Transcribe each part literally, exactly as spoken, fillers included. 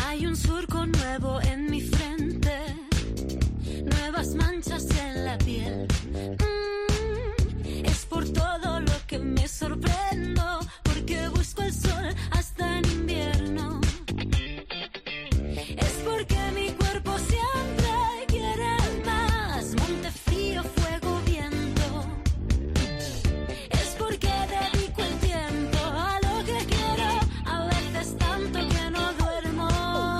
Hay un surco nuevo en mi frente, nuevas manchas en la piel. Mm, es por todo lo que me sorprendo, porque busco el sol hasta en invierno. Es porque mi cuerpo siempre quiere más, monte frío, fuego, viento. Es porque dedico el tiempo a lo que quiero, a veces tanto que no duermo.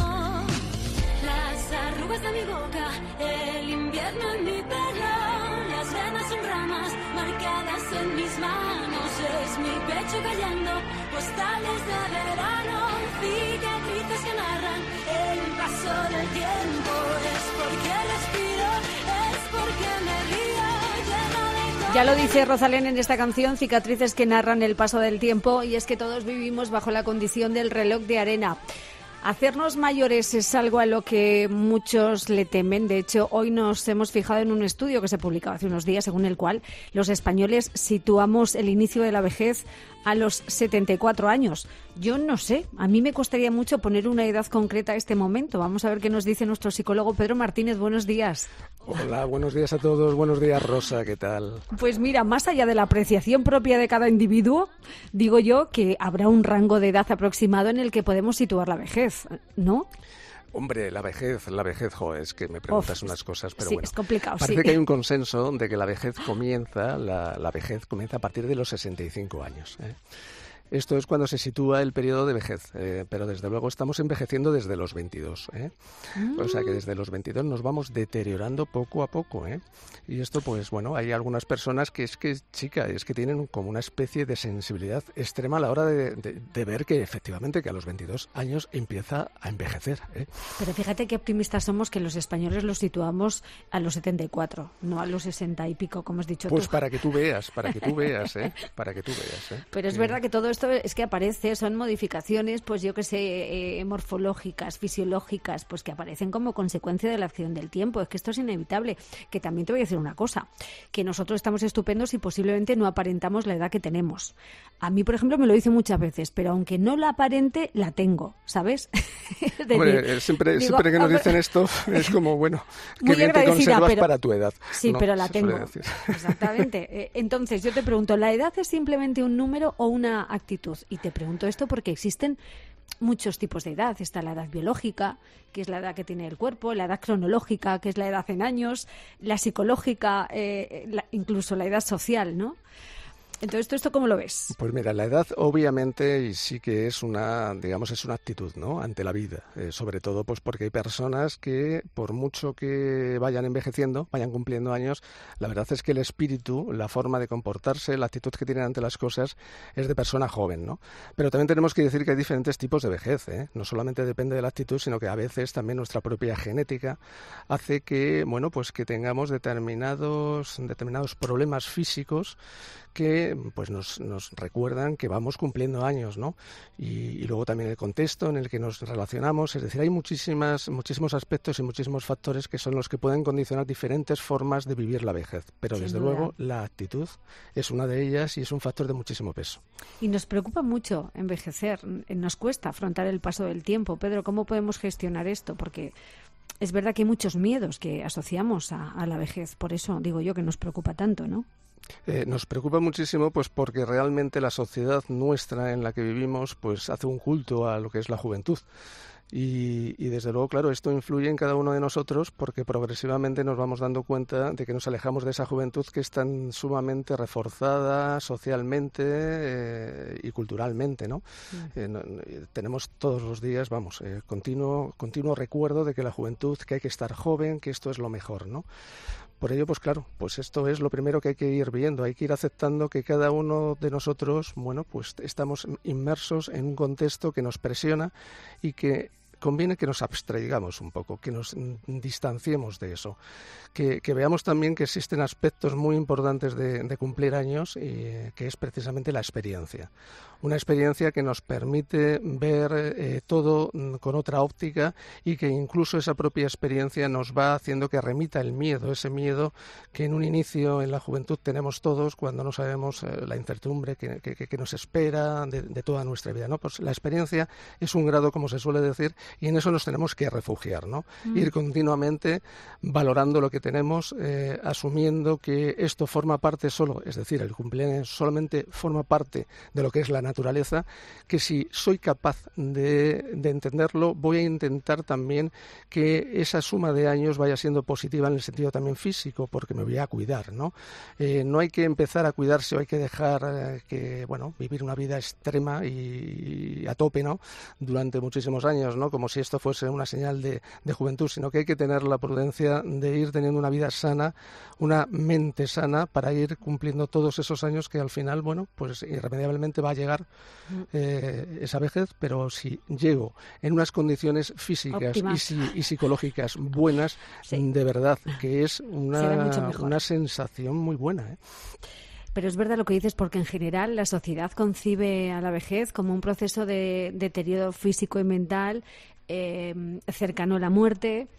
Las arrugas de mi boca, el invierno en mi pelo, las venas son ramas marcadas en mis manos. Es mi pecho callando, postales de verano, cicatrices que narran el paso del tiempo. Es porque respiro, es porque me río, lleno de... Ya lo dice Rosalén en esta canción, cicatrices que narran el paso del tiempo, y es que todos vivimos bajo la condición del reloj de arena. Hacernos mayores es algo a lo que muchos le temen. De hecho, hoy nos hemos fijado en un estudio que se publicaba hace unos días, según el cual los españoles situamos el inicio de la vejez a los setenta y cuatro años. Yo no sé, a mí me costaría mucho poner una edad concreta a este momento. Vamos a ver qué nos dice nuestro psicólogo Pedro Martínez. Buenos días. Hola, buenos días a todos. Buenos días, Rosa, ¿qué tal? Pues mira, más allá de la apreciación propia de cada individuo, digo yo que habrá un rango de edad aproximado en el que podemos situar la vejez, ¿no? Hombre, la vejez, la vejez, jo, es que me preguntas Uf, unas cosas, pero sí, bueno. es complicado, parece sí. que hay un consenso de que la vejez comienza, la, la vejez comienza a partir de los sesenta y cinco años, ¿eh? Esto es cuando se sitúa el periodo de vejez, eh, pero desde luego estamos envejeciendo desde los veintidós, ¿eh? Mm. O sea que desde los veintidós nos vamos deteriorando poco a poco, ¿eh? Y esto, pues bueno, hay algunas personas que es que, chica, es que tienen como una especie de sensibilidad extrema a la hora de, de, de ver que efectivamente que a los veintidós años empieza a envejecer, ¿eh? Pero fíjate qué optimistas somos, que los españoles los situamos a los setenta y cuatro, no a los sesenta y pico, como has dicho pues tú. Pues para que tú veas, para que tú veas, ¿eh? Para que tú veas, ¿eh? Pero es eh. verdad que todo esto es que aparece, son modificaciones, pues yo que sé, eh, morfológicas, fisiológicas, pues que aparecen como consecuencia de la acción del tiempo. Es que esto es inevitable. Que también te voy a decir una cosa, que nosotros estamos estupendos y posiblemente no aparentamos la edad que tenemos. A mí, por ejemplo, me lo dicen muchas veces, pero aunque no la aparente, la tengo, ¿sabes? Es decir, Hombre, siempre, digo, siempre que nos dicen esto es como, bueno, que bien te conservas pero, para tu edad. Sí, ¿no? pero la tengo. Exactamente. Entonces, yo te pregunto, ¿la edad es simplemente un número o una actitud? Y te pregunto esto porque existen muchos tipos de edad. Está la edad biológica, que es la edad que tiene el cuerpo, la edad cronológica, que es la edad en años, la psicológica, eh, la, incluso la edad social, ¿no? Entonces, ¿tú esto cómo lo ves? Pues mira, la edad obviamente y sí que es una, digamos, es una actitud, ¿no? Ante la vida, eh, sobre todo pues porque hay personas que por mucho que vayan envejeciendo, vayan cumpliendo años, la verdad es que el espíritu, la forma de comportarse, la actitud que tienen ante las cosas es de persona joven, ¿no? Pero también tenemos que decir que hay diferentes tipos de vejez, ¿eh? No solamente depende de la actitud, sino que a veces también nuestra propia genética hace que, bueno, pues que tengamos determinados, determinados problemas físicos que pues nos, nos recuerdan que vamos cumpliendo años, ¿no? Y, y luego también el contexto en el que nos relacionamos, es decir, hay muchísimas, muchísimos aspectos y muchísimos factores que son los que pueden condicionar diferentes formas de vivir la vejez, pero Sin desde duda. luego la actitud es una de ellas y es un factor de muchísimo peso. Y nos preocupa mucho envejecer, nos cuesta afrontar el paso del tiempo. Pedro, ¿cómo podemos gestionar esto? Porque es verdad que hay muchos miedos que asociamos a, a la vejez, por eso digo yo que nos preocupa tanto, ¿no? Eh, nos preocupa muchísimo pues porque realmente la sociedad nuestra en la que vivimos pues hace un culto a lo que es la juventud. Y, y desde luego, claro, esto influye en cada uno de nosotros porque progresivamente nos vamos dando cuenta de que nos alejamos de esa juventud que es tan sumamente reforzada socialmente eh, y culturalmente, ¿no? Mm. Eh, no, tenemos todos los días, vamos, eh, continuo, continuo recuerdo de que la juventud, que hay que estar joven, que esto es lo mejor, ¿no? Por ello, pues claro, pues esto es lo primero que hay que ir viendo, hay que ir aceptando que cada uno de nosotros, bueno, pues estamos inmersos en un contexto que nos presiona y que conviene que nos abstraigamos un poco, que nos distanciemos de eso, que, que veamos también que existen aspectos muy importantes de, de cumplir años y que es precisamente la experiencia. una experiencia que nos permite ver eh, todo con otra óptica y que incluso esa propia experiencia nos va haciendo que remita el miedo, ese miedo que en un inicio en la juventud tenemos todos cuando no sabemos eh, la incertidumbre que, que, que nos espera de, de toda nuestra vida, ¿no? Pues la experiencia es un grado, como se suele decir, y en eso nos tenemos que refugiar, ¿no? Mm. Ir continuamente valorando lo que tenemos, eh, asumiendo que esto forma parte solo, es decir, el cumpleaños solamente forma parte de lo que es la naturaleza, que si soy capaz de, de entenderlo, voy a intentar también que esa suma de años vaya siendo positiva en el sentido también físico, porque me voy a cuidar, ¿no? Eh, no hay que empezar a cuidarse o hay que dejar eh, que, bueno, vivir una vida extrema y, y a tope, ¿no? Durante muchísimos años, ¿no? Como si esto fuese una señal de, de juventud, sino que hay que tener la prudencia de ir teniendo una vida sana, una mente sana para ir cumpliendo todos esos años que al final, bueno, pues irremediablemente va a llegar eh, esa vejez, pero si llego en unas condiciones físicas y, si, y psicológicas buenas, sí, de verdad que es una, una sensación muy buena, ¿eh? Pero es verdad lo que dices, porque en general la sociedad concibe a la vejez como un proceso de deterioro físico y mental eh, cercano a la muerte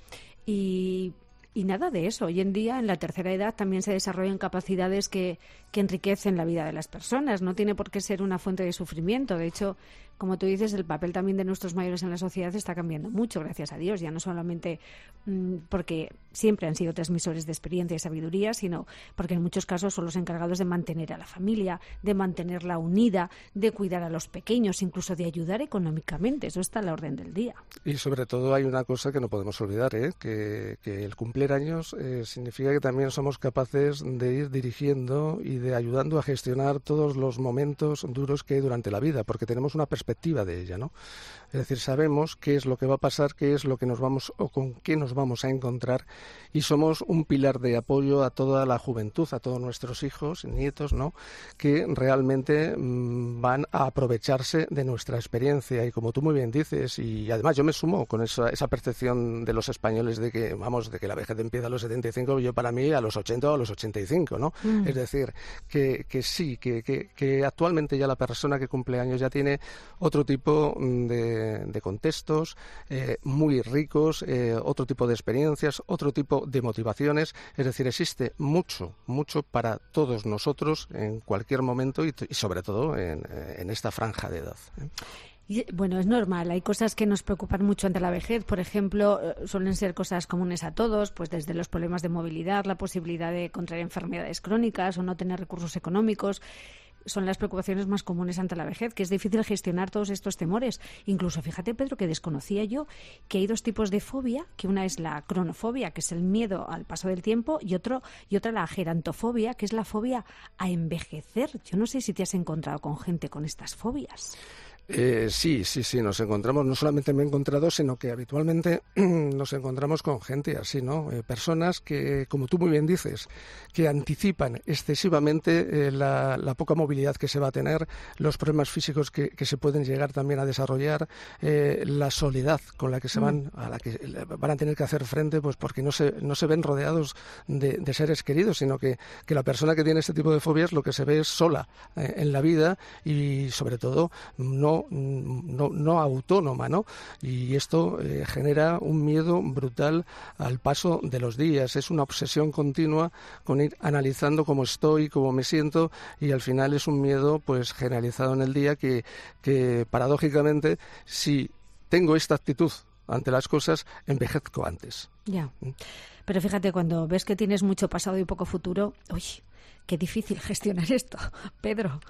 y... Y nada de eso. Hoy en día, en la tercera edad, también se desarrollan capacidades que, que enriquecen la vida de las personas. No tiene por qué ser una fuente de sufrimiento. De hecho, como tú dices, el papel también de nuestros mayores en la sociedad está cambiando mucho, gracias a Dios. Ya no solamente mmm, porque siempre han sido transmisores de experiencia y sabiduría, sino porque en muchos casos son los encargados de mantener a la familia, de mantenerla unida, de cuidar a los pequeños, incluso de ayudar económicamente. Eso está a la orden del día. Y sobre todo hay una cosa que no podemos olvidar, ¿eh? que, que el cumplir años eh, significa que también somos capaces de ir dirigiendo y de ayudando a gestionar todos los momentos duros que hay durante la vida, porque tenemos una perspectiva de ella, ¿no? Es decir, sabemos qué es lo que va a pasar, qué es lo que nos vamos o con qué nos vamos a encontrar, y somos un pilar de apoyo a toda la juventud, a todos nuestros hijos, nietos, ¿no? Que realmente mmm, van a aprovecharse de nuestra experiencia, y como tú muy bien dices, y además yo me sumo con esa, esa percepción de los españoles de que, vamos, de que la vejez empieza a los setenta y cinco, yo para mí a los ochenta o a los ochenta y cinco, ¿no? Mm. Es decir, que, que sí, que, que, que actualmente ya la persona que cumple años ya tiene otro tipo de de contextos eh, muy ricos, eh, otro tipo de experiencias, otro tipo de motivaciones. Es decir, existe mucho, mucho para todos nosotros en cualquier momento y, y sobre todo en, en esta franja de edad, ¿eh? Y, bueno, es normal. Hay cosas que nos preocupan mucho ante la vejez. Por ejemplo, suelen ser cosas comunes a todos, pues desde los problemas de movilidad, la posibilidad de contraer enfermedades crónicas o no tener recursos económicos. Son las preocupaciones más comunes ante la vejez, que es difícil gestionar todos estos temores. Incluso, fíjate, Pedro, que desconocía yo que hay dos tipos de fobia, que una es la cronofobia, que es el miedo al paso del tiempo, y otro y otra la gerantofobia, que es la fobia a envejecer. Yo no sé si te has encontrado con gente con estas fobias. Eh, sí, sí, sí, nos encontramos, no solamente me he encontrado, sino que habitualmente nos encontramos con gente así, ¿no? Eh, personas que, como tú muy bien dices, que anticipan excesivamente eh, la, la poca movilidad que se va a tener, los problemas físicos que, que se pueden llegar también a desarrollar, eh, la soledad con la que se van, a la que van a tener que hacer frente, pues porque no se, no se ven rodeados de, de seres queridos, sino que, que la persona que tiene este tipo de fobias lo que se ve es sola eh, en la vida y, sobre todo, no No, no autónoma, ¿no? Y esto eh, genera un miedo brutal al paso de los días. Es una obsesión continua con ir analizando cómo estoy, cómo me siento, y al final es un miedo pues generalizado en el día que, que paradójicamente, si tengo esta actitud ante las cosas, envejezco antes. Ya. Pero fíjate, cuando ves que tienes mucho pasado y poco futuro, uy, qué difícil gestionar esto, Pedro.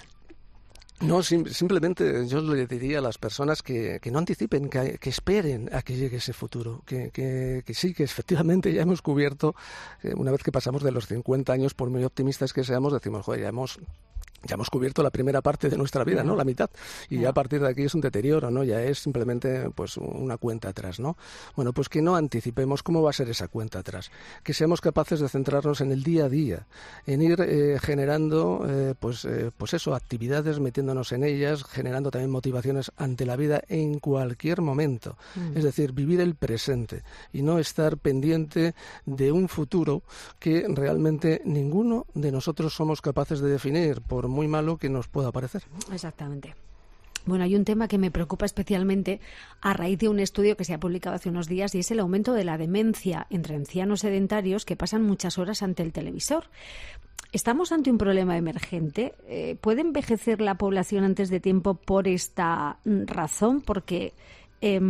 No, sim- simplemente yo le diría a las personas que, que no anticipen, que, que esperen a que llegue ese futuro, que, que, que sí, que efectivamente ya hemos cubierto, eh, una vez que pasamos de los cincuenta años, por muy optimistas que seamos, decimos, joder, ya hemos... ya hemos cubierto la primera parte de nuestra vida, ¿no? La mitad. Y ya a partir de aquí es un deterioro, ¿no? Ya es simplemente pues una cuenta atrás, ¿no? Bueno, pues que no anticipemos cómo va a ser esa cuenta atrás. Que seamos capaces de centrarnos en el día a día, en ir eh, generando, eh, pues, eh, pues eso, actividades, metiéndonos en ellas, generando también motivaciones ante la vida en cualquier momento. Mm. Es decir, vivir el presente y no estar pendiente de un futuro que realmente ninguno de nosotros somos capaces de definir, por muy malo que nos pueda parecer. Exactamente. Bueno, hay un tema que me preocupa especialmente a raíz de un estudio que se ha publicado hace unos días y es el aumento de la demencia entre ancianos sedentarios que pasan muchas horas ante el televisor. ¿Estamos ante un problema emergente? Eh, ¿Puede envejecer la población antes de tiempo por esta razón? Porque eh,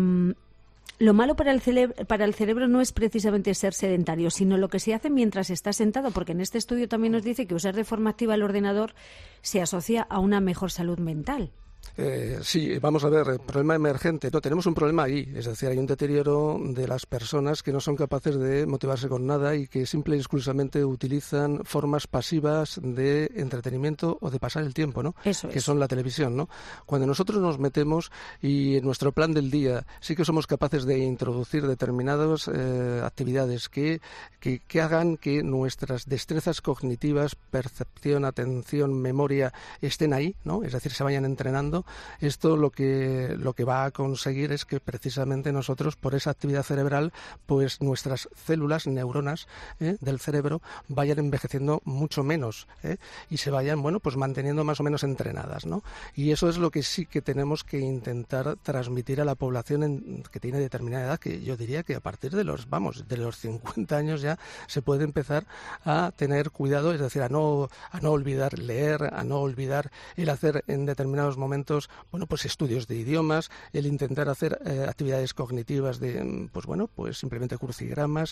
lo malo para el, cere- para el cerebro no es precisamente ser sedentario, sino lo que se hace mientras está sentado, porque en este estudio también nos dice que usar de forma activa el ordenador se asocia a una mejor salud mental. Eh, sí, vamos a ver, el problema emergente. No, tenemos un problema ahí, es decir, hay un deterioro de las personas que no son capaces de motivarse con nada y que simple y exclusivamente utilizan formas pasivas de entretenimiento o de pasar el tiempo, ¿no? Eso que es. son la televisión, ¿no? Cuando nosotros nos metemos y en nuestro plan del día sí que somos capaces de introducir determinadas eh, actividades que, que, que hagan que nuestras destrezas cognitivas, percepción, atención, memoria, estén ahí, ¿no? Es decir, se vayan entrenando. Esto lo que lo que va a conseguir es que precisamente nosotros, por esa actividad cerebral, pues nuestras células, neuronas ¿eh? del cerebro, vayan envejeciendo mucho menos ¿eh? y se vayan, bueno, pues manteniendo más o menos entrenadas, ¿no? Y eso es lo que sí que tenemos que intentar transmitir a la población en, que tiene determinada edad, que yo diría que a partir de los, vamos, de los cincuenta años ya se puede empezar a tener cuidado, es decir, a no a no olvidar leer, a no olvidar el hacer en determinados momentos bueno, pues estudios de idiomas, el intentar hacer eh, actividades cognitivas de, pues bueno, pues simplemente crucigramas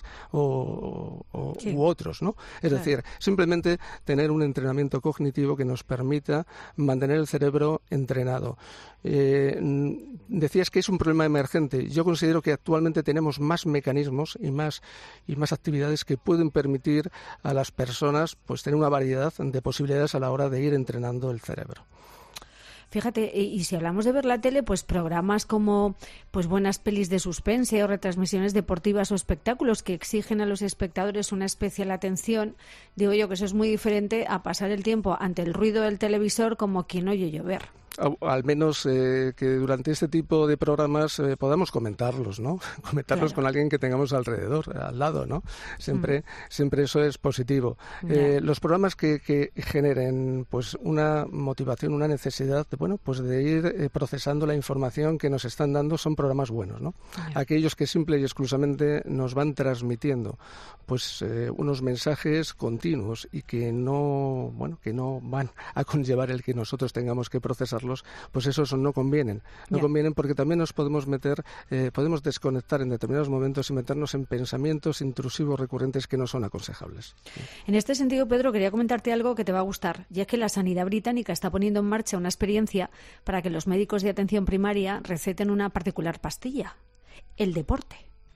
o, o sí. u otros, ¿no? Es claro. decir, simplemente tener un entrenamiento cognitivo que nos permita mantener el cerebro entrenado. Eh, decías que es un problema emergente. Yo considero que actualmente tenemos más mecanismos y más y más actividades que pueden permitir a las personas pues tener una variedad de posibilidades a la hora de ir entrenando el cerebro. Fíjate, y, y si hablamos de ver la tele, pues programas como pues buenas pelis de suspense o retransmisiones deportivas o espectáculos que exigen a los espectadores una especial atención, digo yo que eso es muy diferente a pasar el tiempo ante el ruido del televisor como quien oye llover. Al menos eh, que durante este tipo de programas eh, podamos comentarlos, ¿no? Comentarlos claro. con alguien que tengamos alrededor, al lado, ¿no? Siempre, mm. siempre eso es positivo. Eh, los programas que, que generen, pues, una motivación, una necesidad, de, bueno, pues de ir eh, procesando la información que nos están dando son programas buenos, ¿no? Yeah. Aquellos que simple y exclusivamente nos van transmitiendo, pues, eh, unos mensajes continuos y que no, bueno, que no van a conllevar el que nosotros tengamos que procesarlos, pues esos no convienen. No yeah. convienen porque también nos podemos meter, eh, podemos desconectar en determinados momentos y meternos en pensamientos intrusivos recurrentes que no son aconsejables. En este sentido, Pedro, quería comentarte algo que te va a gustar, y es que la sanidad británica está poniendo en marcha una experiencia para que los médicos de atención primaria receten una particular pastilla, el deporte.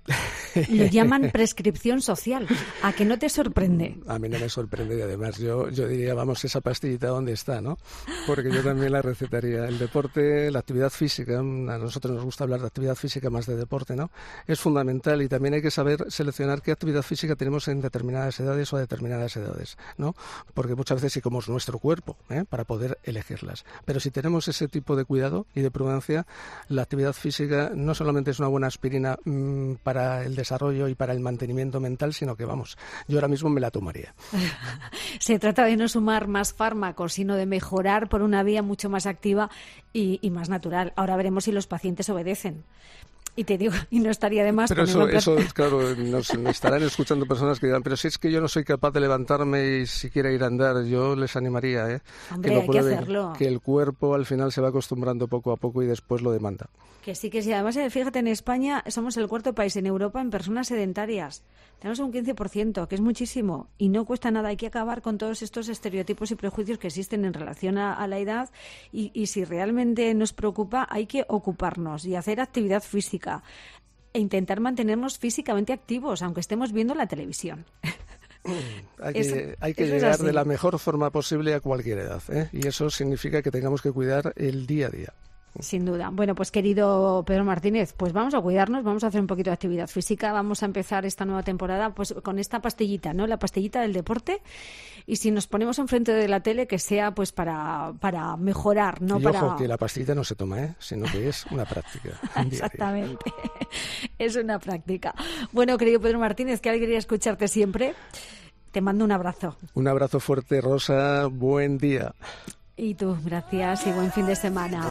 Lo llaman prescripción social. ¿A que no te sorprende? A mí no me sorprende y además yo, yo diría, vamos, esa pastillita ¿dónde está, no? Porque yo también la recetaría. El deporte, la actividad física, a nosotros nos gusta hablar de actividad física más de deporte, ¿no? Es fundamental y también hay que saber seleccionar qué actividad física tenemos en determinadas edades o a determinadas edades, ¿no? Porque muchas veces sí como es nuestro cuerpo, ¿eh? Para poder elegirlas. Pero si tenemos ese tipo de cuidado y de prudencia, la actividad física no solamente es una buena aspirina mmm, para para el desarrollo y para el mantenimiento mental, sino que, vamos, yo ahora mismo me la tomaría. Se trata de no sumar más fármacos, sino de mejorar por una vía mucho más activa y, y más natural. Ahora veremos si los pacientes obedecen. Y te digo, y no estaría de más... Pero eso, eso, claro, nos, nos estarán escuchando personas que dirán, pero si es que yo no soy capaz de levantarme y siquiera ir a andar, yo les animaría, ¿eh? Hombre, que lo hay prueben, que hacerlo. Que el cuerpo al final se va acostumbrando poco a poco y después lo demanda. Que sí, que sí. Además, fíjate, en España somos el cuarto país en Europa en personas sedentarias. Tenemos un quince por ciento, que es muchísimo, y no cuesta nada. Hay que acabar con todos estos estereotipos y prejuicios que existen en relación a, a la edad y, y si realmente nos preocupa, hay que ocuparnos y hacer actividad física e intentar mantenernos físicamente activos, aunque estemos viendo la televisión. Hay que, eso, hay que eso llegar es de la mejor forma posible a cualquier edad, ¿eh? Y eso significa que tengamos que cuidar el día a día. Sin duda. Bueno, pues querido Pedro Martínez, pues vamos a cuidarnos, vamos a hacer un poquito de actividad física, vamos a empezar esta nueva temporada pues con esta pastillita, ¿no? La pastillita del deporte, y si nos ponemos enfrente de la tele que sea pues para, para mejorar, no y para... ojo, que la pastillita no se toma, ¿eh? Sino que es una práctica. Exactamente, es una práctica. Bueno, querido Pedro Martínez, qué alegría escucharte siempre. Te mando un abrazo. Un abrazo fuerte, Rosa, buen día. Y tú, gracias y buen fin de semana.